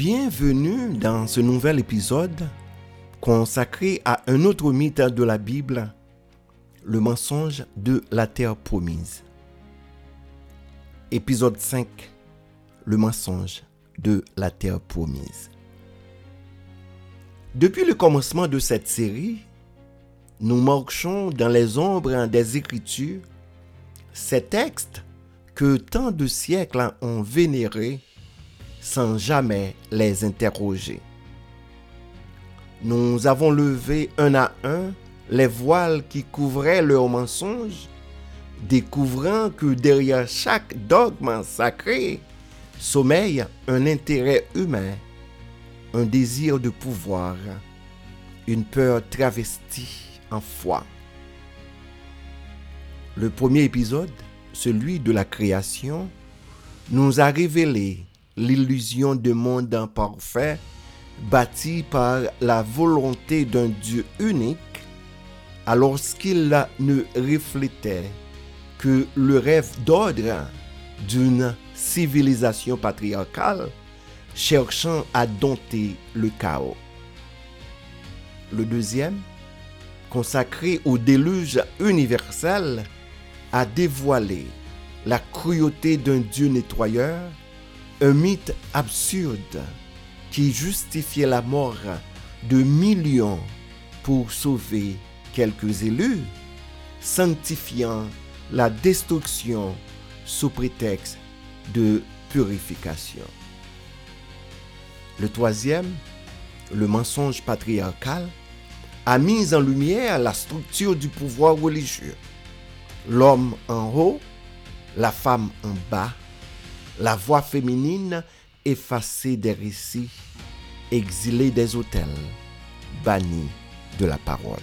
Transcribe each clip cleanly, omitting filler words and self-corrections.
Bienvenue dans ce nouvel épisode consacré à un autre mythe de la Bible, le mensonge de la terre promise. Épisode 5, le mensonge de la terre promise. Depuis le commencement de cette série, nous marchons dans les ombres des Écritures, ces textes que tant de siècles ont vénérés sans jamais les interroger. Nous avons levé un à un les voiles qui couvraient leurs mensonges, découvrant que derrière chaque dogme sacré sommeille un intérêt humain, un désir de pouvoir, une peur travestie en foi. Le premier épisode, celui de la création, nous a révélé l'illusion d'un monde parfait bâti par la volonté d'un Dieu unique, alors qu'il ne reflétait que le rêve d'ordre d'une civilisation patriarcale cherchant à dompter le chaos. Le deuxième, consacré au déluge universel, a dévoilé la cruauté d'un Dieu nettoyeur, un mythe absurde qui justifiait la mort de millions pour sauver quelques élus, sanctifiant la destruction sous prétexte de purification. Le troisième, le mensonge patriarcal, a mis en lumière la structure du pouvoir religieux. L'homme en haut, la femme en bas, la voix féminine effacée des récits, exilée des autels, bannie de la parole.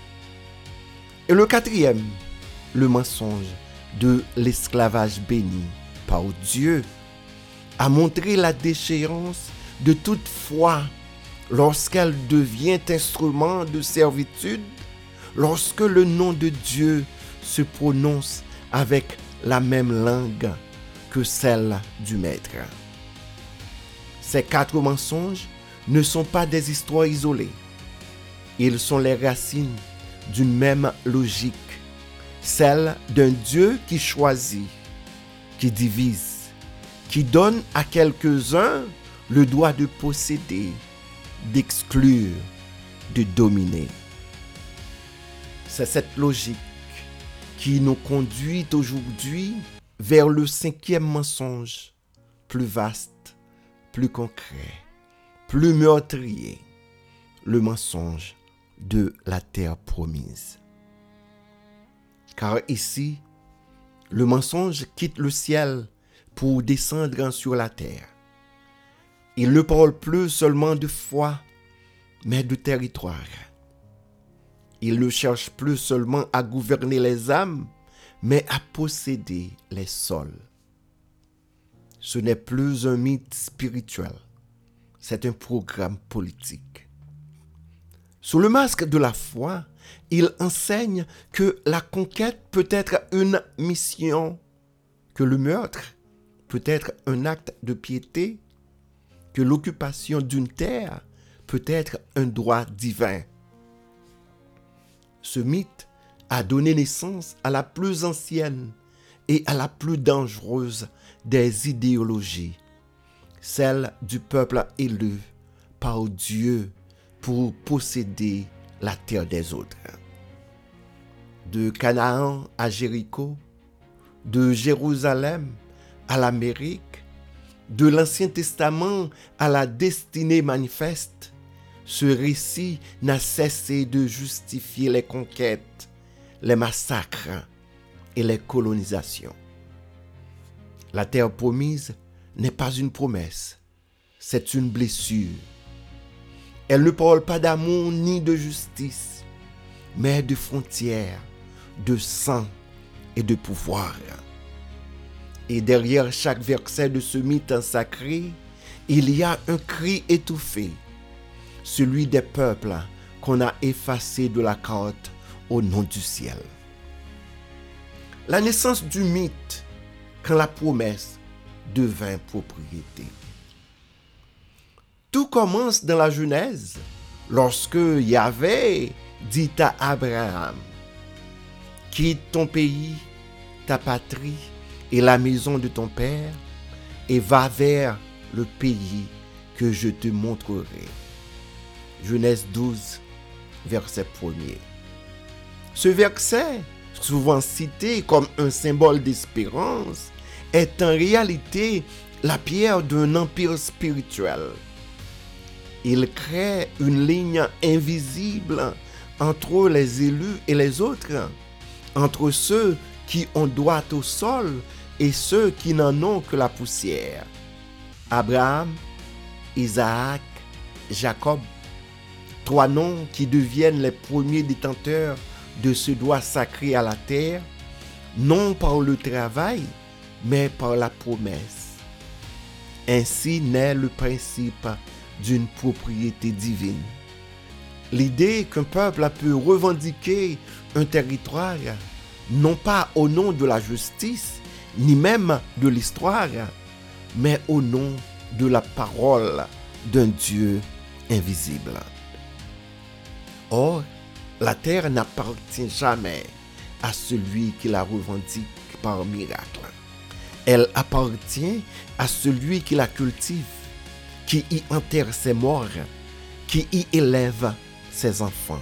Et le quatrième, le mensonge de l'esclavage béni par Dieu, a montré la déchéance de toute foi lorsqu'elle devient instrument de servitude, lorsque le nom de Dieu se prononce avec la même langue que celle du maître. Ces quatre mensonges ne sont pas des histoires isolées. Ils sont les racines d'une même logique, celle d'un Dieu qui choisit, qui divise, qui donne à quelques-uns le droit de posséder, d'exclure, de dominer. C'est cette logique qui nous conduit aujourd'hui vers le cinquième mensonge, plus vaste, plus concret, plus meurtrier, le mensonge de la terre promise. Car ici, le mensonge quitte le ciel pour descendre sur la terre. Il ne parle plus seulement de foi, mais de territoire. Il ne cherche plus seulement à gouverner les âmes, mais à posséder les sols. Ce n'est plus un mythe spirituel, c'est un programme politique. Sous le masque de la foi, il enseigne que la conquête peut être une mission, que le meurtre peut être un acte de piété, que l'occupation d'une terre peut être un droit divin. Ce mythe a donné naissance à la plus ancienne et à la plus dangereuse des idéologies, celle du peuple élu par Dieu pour posséder la terre des autres. De Canaan à Jéricho, de Jérusalem à l'Amérique, de l'Ancien Testament à la destinée manifeste, ce récit n'a cessé de justifier les conquêtes, les massacres et les colonisations. La terre promise n'est pas une promesse, c'est une blessure. Elle ne parle pas d'amour ni de justice, mais de frontières, de sang et de pouvoir. Et derrière chaque verset de ce mythe sacré, il y a un cri étouffé, celui des peuples qu'on a effacés de la carte au nom du ciel. La naissance du mythe quand la promesse devint propriété. Tout commence dans la Genèse, lorsque Yahvé dit à Abraham, quitte ton pays, ta patrie et la maison de ton père, et va vers le pays que je te montrerai. Genèse 12, verset 1er. Ce verset, souvent cité comme un symbole d'espérance, est en réalité la pierre d'un empire spirituel. Il crée une ligne invisible entre les élus et les autres, entre ceux qui ont droit au sol et ceux qui n'en ont que la poussière. Abraham, Isaac, Jacob, 3 noms qui deviennent les premiers détenteurs de ce droit sacré à la terre, non par le travail, mais par la promesse. Ainsi naît le principe d'une propriété divine. L'idée qu'un peuple peut revendiquer un territoire, non pas au nom de la justice, ni même de l'histoire, mais au nom de la parole d'un Dieu invisible. Or, la terre n'appartient jamais à celui qui la revendique par miracle. Elle appartient à celui qui la cultive, qui y enterre ses morts, qui y élève ses enfants.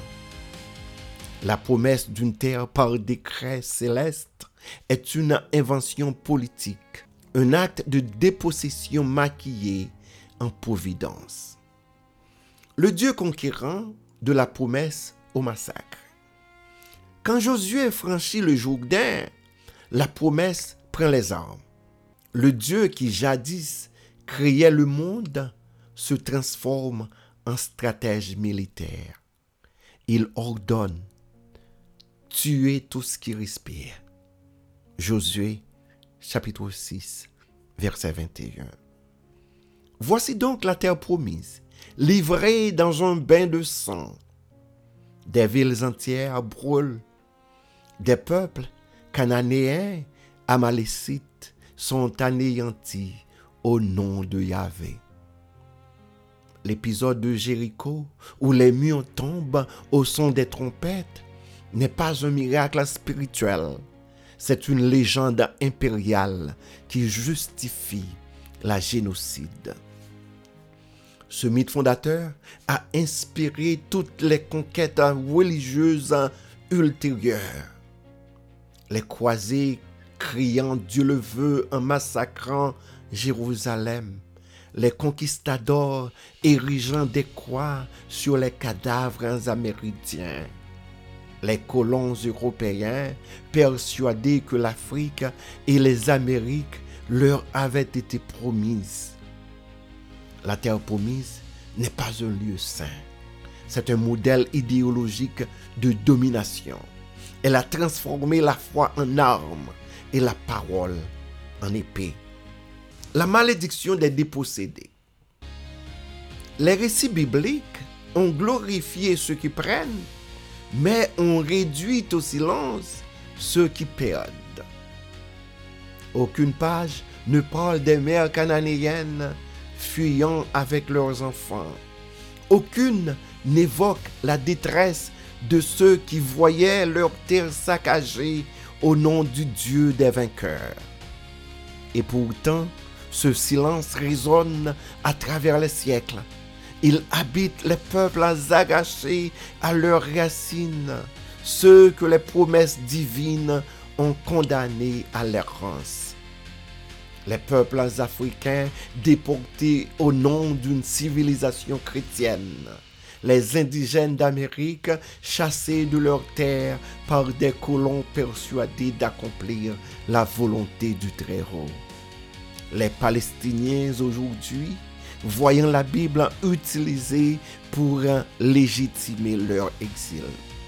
La promesse d'une terre par décret céleste est une invention politique, un acte de dépossession maquillé en providence. Le Dieu conquérant de la promesse au massacre. Quand Josué franchit le Jourdain, la promesse prend les armes. Le Dieu qui jadis créait le monde se transforme en stratège militaire. Il ordonne tuer tout ce qui respire. Josué, chapitre 6, verset 21. Voici donc la terre promise, livrée dans un bain de sang. Des villes entières brûlent. Des peuples cananéens, amalécites, sont anéantis au nom de Yahvé. L'épisode de Jéricho, où les murs tombent au son des trompettes, n'est pas un miracle spirituel. C'est une légende impériale qui justifie la génocide. Ce mythe fondateur a inspiré toutes les conquêtes religieuses ultérieures. Les croisés criant Dieu le veut en massacrant Jérusalem. Les conquistadors érigeant des croix sur les cadavres amérindiens. Les colons européens persuadés que l'Afrique et les Amériques leur avaient été promises. La terre promise n'est pas un lieu saint. C'est un modèle idéologique de domination. Elle a transformé la foi en arme et la parole en épée. La malédiction des dépossédés. Les récits bibliques ont glorifié ceux qui prennent, mais ont réduit au silence ceux qui perdent. Aucune page ne parle des mères cananéennes fuyant avec leurs enfants. Aucune n'évoque la détresse de ceux qui voyaient leur terre saccagée au nom du Dieu des vainqueurs. Et pourtant, ce silence résonne à travers les siècles. Il habite les peuples agachés à leurs racines, ceux que les promesses divines ont condamnés à l'errance. Les peuples africains déportés au nom d'une civilisation chrétienne. Les indigènes d'Amérique chassés de leurs terres par des colons persuadés d'accomplir la volonté du Très-Haut. Les Palestiniens aujourd'hui, voyant la Bible utilisée pour légitimer leur exil.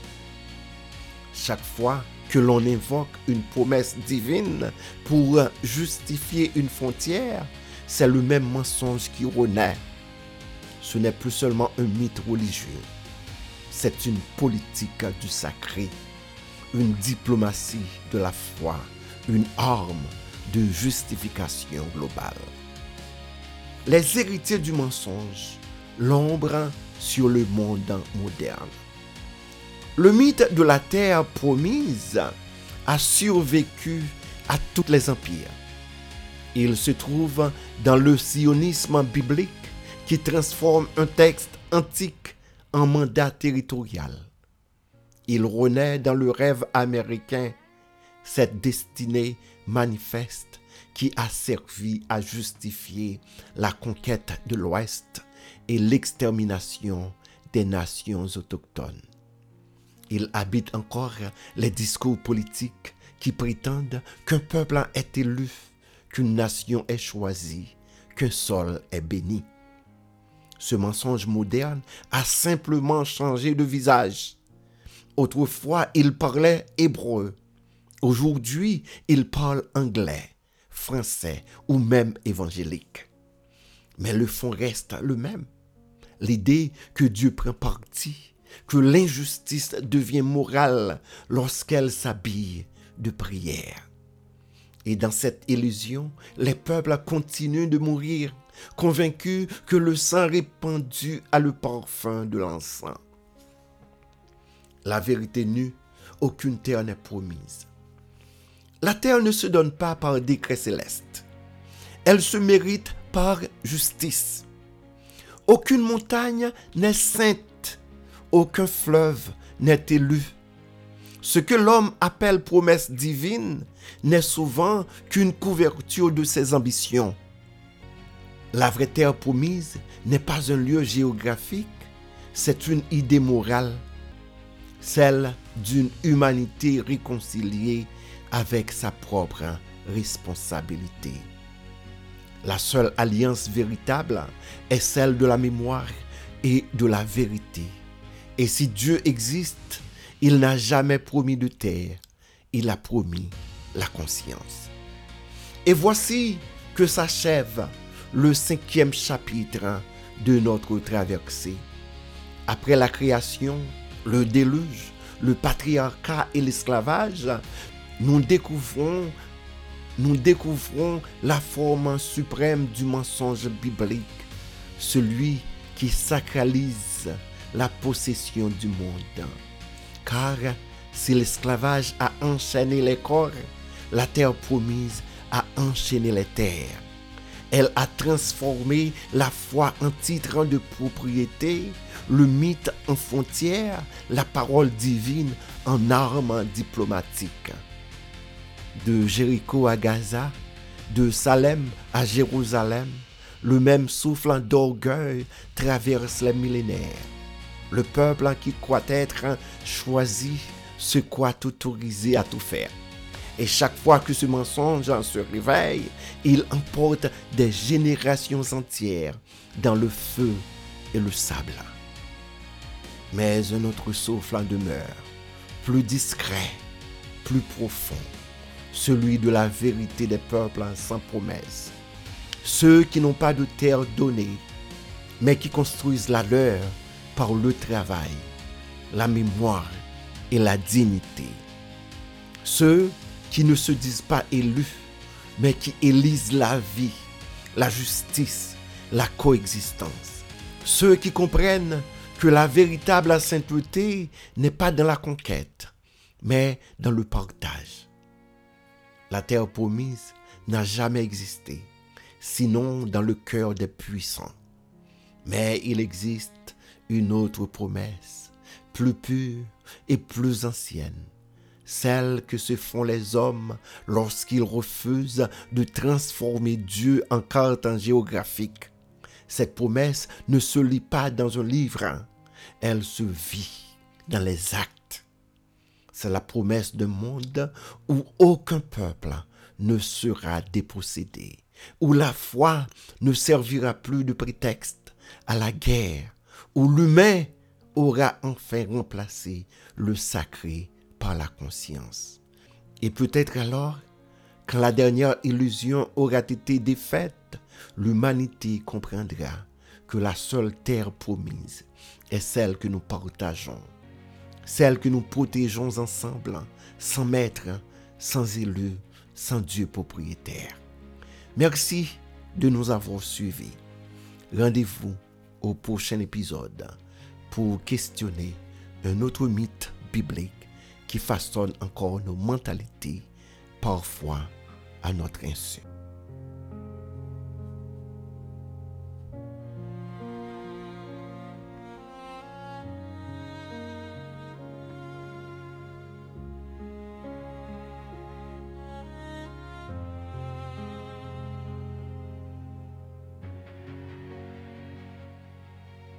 Chaque fois que l'on invoque une promesse divine pour justifier une frontière, c'est le même mensonge qui renaît. Ce n'est plus seulement un mythe religieux, c'est une politique du sacré, une diplomatie de la foi, une arme de justification globale. Les héritiers du mensonge l'ombre sur le monde moderne. Le mythe de la terre promise a survécu à tous les empires. Il se trouve dans le sionisme biblique qui transforme un texte antique en mandat territorial. Il renaît dans le rêve américain, cette destinée manifeste qui a servi à justifier la conquête de l'Ouest et l'extermination des nations autochtones. Il habite encore les discours politiques qui prétendent qu'un peuple est élu, qu'une nation est choisie, qu'un sol est béni. Ce mensonge moderne a simplement changé de visage. Autrefois, il parlait hébreu. Aujourd'hui, il parle anglais, français ou même évangélique. Mais le fond reste le même. L'idée que Dieu prend parti, que l'injustice devient morale lorsqu'elle s'habille de prière. Et dans cette illusion, les peuples continuent de mourir, convaincus que le sang répandu a le parfum de l'encens. La vérité nue, aucune terre n'est promise. La terre ne se donne pas par décret céleste. Elle se mérite par justice. Aucune montagne n'est sainte, aucun fleuve n'est élu. Ce que l'homme appelle promesse divine n'est souvent qu'une couverture de ses ambitions. La vraie terre promise n'est pas un lieu géographique, c'est une idée morale, celle d'une humanité réconciliée avec sa propre responsabilité. La seule alliance véritable est celle de la mémoire et de la vérité. Et si Dieu existe, il n'a jamais promis de terre, il a promis la conscience. Et voici que s'achève le 5e chapitre de notre traversée. Après la création, le déluge, le patriarcat et l'esclavage, nous découvrons la forme suprême du mensonge biblique, celui qui sacralise la possession du monde. Car si l'esclavage a enchaîné les corps, la terre promise a enchaîné les terres. Elle a transformé la foi en titre de propriété, le mythe en frontière, la parole divine en arme diplomatique. De Jéricho à Gaza, de Salem à Jérusalem, le même souffle d'orgueil traverse les millénaires. Le peuple qui croit être choisi se croit autorisé à tout faire. Et chaque fois que ce mensonge se réveille, il emporte des générations entières dans le feu et le sable. Mais un autre souffle en demeure, plus discret, plus profond, celui de la vérité des peuples sans promesse. Ceux qui n'ont pas de terre donnée, mais qui construisent la leur par le travail, la mémoire et la dignité. Ceux qui ne se disent pas élus, mais qui élisent la vie, la justice, la coexistence. Ceux qui comprennent que la véritable sainteté n'est pas dans la conquête, mais dans le partage. La terre promise n'a jamais existé, sinon dans le cœur des puissants. Mais il existe une autre promesse, plus pure et plus ancienne, celle que se font les hommes lorsqu'ils refusent de transformer Dieu en carte géographique. Cette promesse ne se lit pas dans un livre, elle se vit dans les actes. C'est la promesse d'un monde où aucun peuple ne sera dépossédé, où la foi ne servira plus de prétexte à la guerre, où l'humain aura enfin remplacé le sacré par la conscience. Et peut-être alors, quand la dernière illusion aura été défaite, l'humanité comprendra que la seule terre promise est celle que nous partageons, celle que nous protégeons ensemble, sans maître, sans élu, sans Dieu propriétaire. Merci de nous avoir suivis. Rendez-vous au prochain épisode pour questionner un autre mythe biblique qui façonne encore nos mentalités, parfois à notre insu.